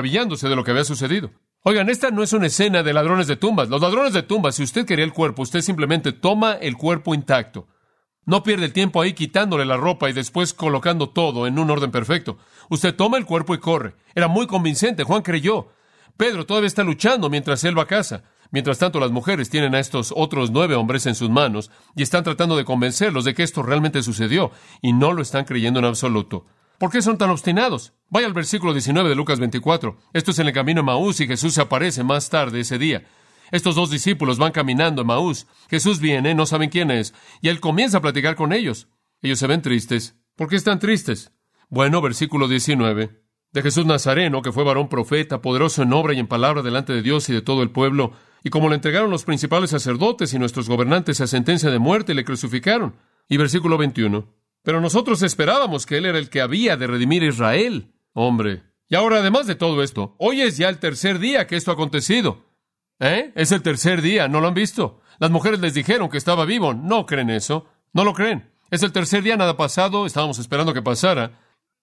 de lo que había sucedido. Oigan, esta no es una escena de ladrones de tumbas. Los ladrones de tumbas, si usted quería el cuerpo, usted simplemente toma el cuerpo intacto. No pierde el tiempo ahí quitándole la ropa y después colocando todo en un orden perfecto. Usted toma el cuerpo y corre. Era muy convincente, Juan creyó. Pedro todavía está luchando mientras él va a casa. Mientras tanto, las mujeres tienen a estos otros 9 hombres en sus manos y están tratando de convencerlos de que esto realmente sucedió y no lo están creyendo en absoluto. ¿Por qué son tan obstinados? Vaya al versículo 19 de Lucas 24. Esto es en el camino a Emaús y Jesús se aparece más tarde ese día. Estos 2 discípulos van caminando a Emaús. Jesús viene, no saben quién es, y él comienza a platicar con ellos. Ellos se ven tristes. ¿Por qué están tristes? Bueno, versículo 19. De Jesús Nazareno, que fue varón profeta, poderoso en obra y en palabra delante de Dios y de todo el pueblo, y como le entregaron los principales sacerdotes y nuestros gobernantes a sentencia de muerte, le crucificaron. Y versículo 21. Pero nosotros esperábamos que él era el que había de redimir a Israel. Hombre. Y ahora, además de todo esto, hoy es ya el 3er día que esto ha acontecido. Es el 3er día, ¿no lo han visto? Las mujeres les dijeron que estaba vivo. No creen eso. No lo creen. Es el 3er día, nada ha pasado. Estábamos esperando que pasara.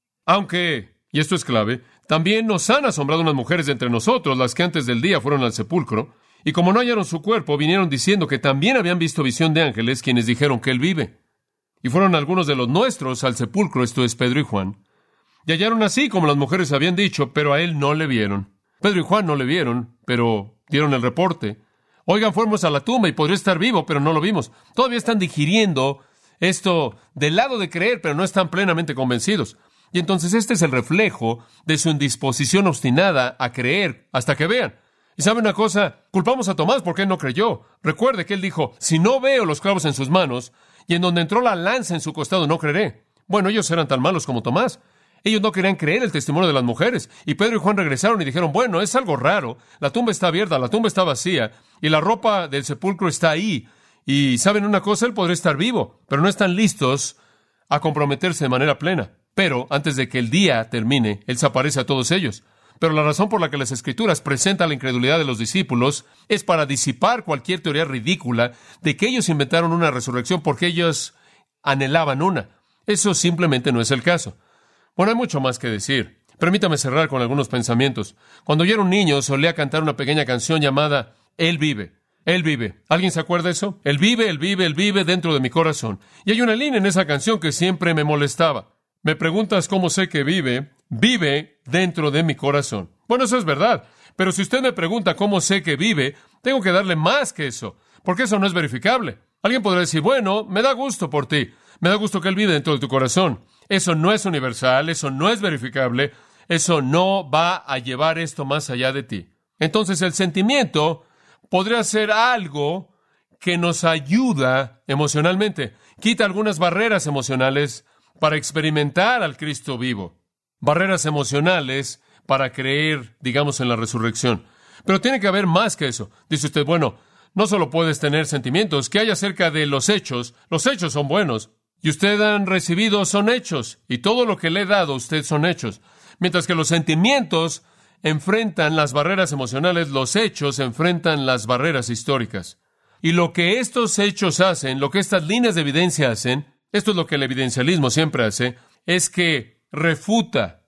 Aunque, y esto es clave, también nos han asombrado unas mujeres de entre nosotros, las que antes del día fueron al sepulcro, y como no hallaron su cuerpo, vinieron diciendo que también habían visto visión de ángeles, quienes dijeron que él vive. Y fueron algunos de los nuestros al sepulcro, esto es Pedro y Juan. Y hallaron así como las mujeres habían dicho, pero a él no le vieron. Pedro y Juan no le vieron, pero dieron el reporte. Oigan, fuimos a la tumba y podría estar vivo, pero no lo vimos. Todavía están digiriendo esto del lado de creer, pero no están plenamente convencidos. Y entonces este es el reflejo de su indisposición obstinada a creer hasta que vean. Y ¿sabe una cosa? Culpamos a Tomás porque él no creyó. Recuerde que él dijo, si no veo los clavos en sus manos y en donde entró la lanza en su costado, no creeré. Bueno, ellos eran tan malos como Tomás. Ellos no querían creer el testimonio de las mujeres. Y Pedro y Juan regresaron y dijeron, bueno, es algo raro. La tumba está abierta, la tumba está vacía y la ropa del sepulcro está ahí. Y ¿saben una cosa? Él podría estar vivo, pero no están listos a comprometerse de manera plena. Pero antes de que el día termine, él se aparece a todos ellos. Pero la razón por la que las Escrituras presentan la incredulidad de los discípulos es para disipar cualquier teoría ridícula de que ellos inventaron una resurrección porque ellos anhelaban una. Eso simplemente no es el caso. Bueno, hay mucho más que decir. Permítame cerrar con algunos pensamientos. Cuando yo era un niño, solía cantar una pequeña canción llamada Él vive. Él vive. ¿Alguien se acuerda de eso? Él vive, Él vive, Él vive dentro de mi corazón. Y hay una línea en esa canción que siempre me molestaba. Me preguntas cómo sé que vive. Vive dentro de mi corazón. Bueno, eso es verdad. Pero si usted me pregunta cómo sé que vive, tengo que darle más que eso, porque eso no es verificable. Alguien podrá decir, bueno, me da gusto por ti. Me da gusto que Él vive dentro de tu corazón. Eso no es universal, eso no es verificable, eso no va a llevar esto más allá de ti. Entonces el sentimiento podría ser algo que nos ayuda emocionalmente. Quita algunas barreras emocionales para experimentar al Cristo vivo. Barreras emocionales para creer, digamos, en la resurrección. Pero tiene que haber más que eso. Dice usted, bueno, no solo puedes tener sentimientos. ¿Qué hay acerca de los hechos? Los hechos son buenos. Y usted han recibido son hechos. Y todo lo que le he dado a usted son hechos. Mientras que los sentimientos enfrentan las barreras emocionales, los hechos enfrentan las barreras históricas. Y lo que estos hechos hacen, lo que estas líneas de evidencia hacen, esto es lo que el evidencialismo siempre hace, es que refuta,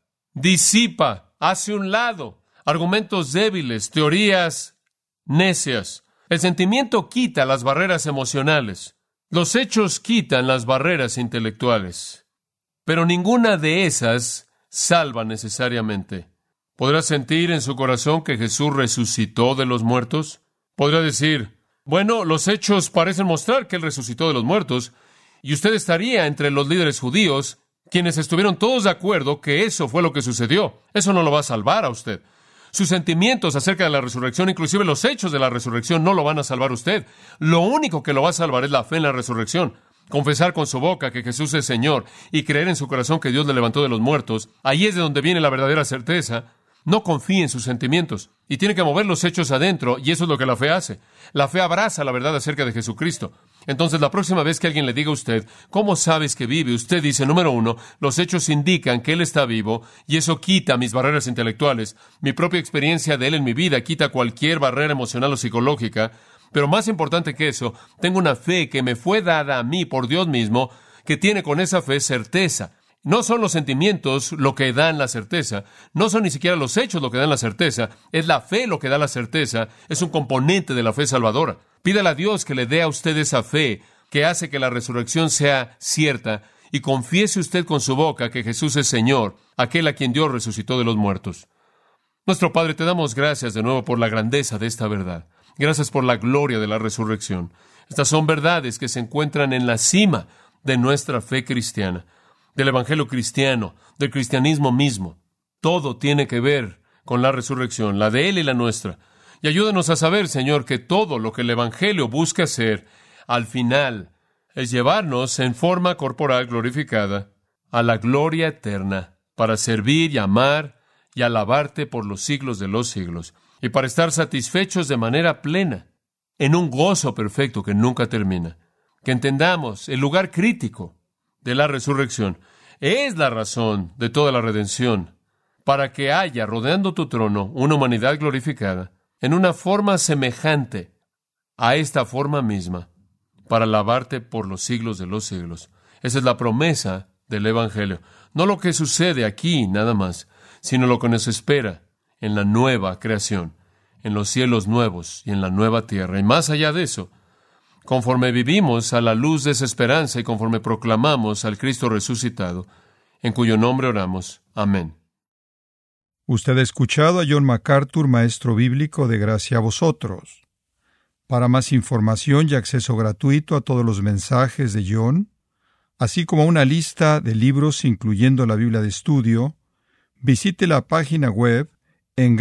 disipa, hace un lado argumentos débiles, teorías necias. El sentimiento quita las barreras emocionales. Los hechos quitan las barreras intelectuales. Pero ninguna de esas salva necesariamente. ¿Podrá sentir en su corazón que Jesús resucitó de los muertos? ¿Podrá decir, bueno, los hechos parecen mostrar que Él resucitó de los muertos, y usted estaría entre los líderes judíos, quienes estuvieron todos de acuerdo que eso fue lo que sucedió? Eso no lo va a salvar a usted. Sus sentimientos acerca de la resurrección, inclusive los hechos de la resurrección, no lo van a salvar a usted. Lo único que lo va a salvar es la fe en la resurrección. Confesar con su boca que Jesús es Señor y creer en su corazón que Dios le levantó de los muertos. Ahí es de donde viene la verdadera certeza. No confíe en sus sentimientos. Y tiene que mover los hechos adentro, y eso es lo que la fe hace. La fe abraza la verdad acerca de Jesucristo. Entonces, la próxima vez que alguien le diga a usted, ¿cómo sabes que vive? Usted dice, número 1, los hechos indican que Él está vivo, y eso quita mis barreras intelectuales. Mi propia experiencia de Él en mi vida quita cualquier barrera emocional o psicológica. Pero más importante que eso, tengo una fe que me fue dada a mí por Dios mismo, que tiene con esa fe certeza. No son los sentimientos lo que dan la certeza, no son ni siquiera los hechos lo que dan la certeza, es la fe lo que da la certeza, es un componente de la fe salvadora. Pídale a Dios que le dé a usted esa fe que hace que la resurrección sea cierta, y confiese usted con su boca que Jesús es Señor, aquel a quien Dios resucitó de los muertos. Nuestro Padre, te damos gracias de nuevo por la grandeza de esta verdad. Gracias por la gloria de la resurrección. Estas son verdades que se encuentran en la cima de nuestra fe cristiana, del evangelio cristiano, del cristianismo mismo. Todo tiene que ver con la resurrección, la de Él y la nuestra. Y ayúdanos a saber, Señor, que todo lo que el evangelio busca hacer, al final, es llevarnos en forma corporal glorificada a la gloria eterna, para servir y amar y alabarte por los siglos de los siglos, y para estar satisfechos de manera plena, en un gozo perfecto que nunca termina. Que entendamos el lugar crítico de la resurrección. Es la razón de toda la redención, para que haya, rodeando tu trono, una humanidad glorificada, en una forma semejante a esta forma misma, para alabarte por los siglos de los siglos. Esa es la promesa del Evangelio. No lo que sucede aquí, nada más, sino lo que nos espera en la nueva creación, en los cielos nuevos y en la nueva tierra. Y más allá de eso, conforme vivimos a la luz de esa esperanza y conforme proclamamos al Cristo resucitado, en cuyo nombre oramos. Amén. Usted ha escuchado a John MacArthur, maestro bíblico de Gracia a Vosotros. Para más información y acceso gratuito a todos los mensajes de John, así como una lista de libros incluyendo la Biblia de estudio, visite la página web en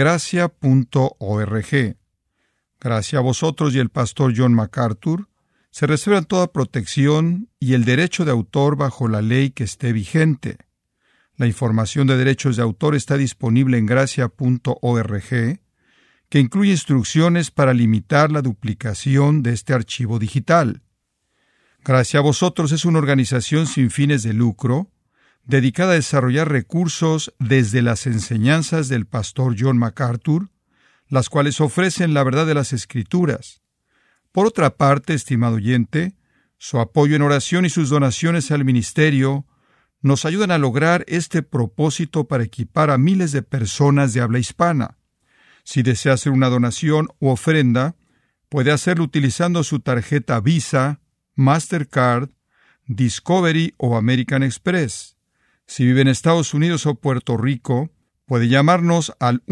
gracia.org. Gracia a Vosotros y el pastor John MacArthur se reservan toda protección y el derecho de autor bajo la ley que esté vigente. La información de derechos de autor está disponible en gracia.org, que incluye instrucciones para limitar la duplicación de este archivo digital. Gracia a Vosotros es una organización sin fines de lucro, dedicada a desarrollar recursos desde las enseñanzas del pastor John MacArthur, las cuales ofrecen la verdad de las Escrituras. Por otra parte, estimado oyente, su apoyo en oración y sus donaciones al ministerio nos ayudan a lograr este propósito para equipar a miles de personas de habla hispana. Si desea hacer una donación u ofrenda, puede hacerlo utilizando su tarjeta Visa, Mastercard, Discovery o American Express. Si vive en Estados Unidos o Puerto Rico, puede llamarnos al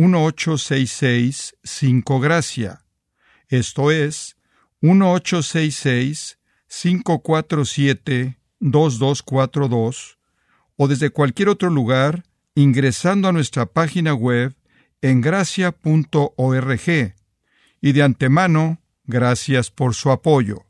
1-866-5-GRACIA. Esto es 1-866-547-2242, o desde cualquier otro lugar ingresando a nuestra página web en gracia.org. Y de antemano, gracias por su apoyo.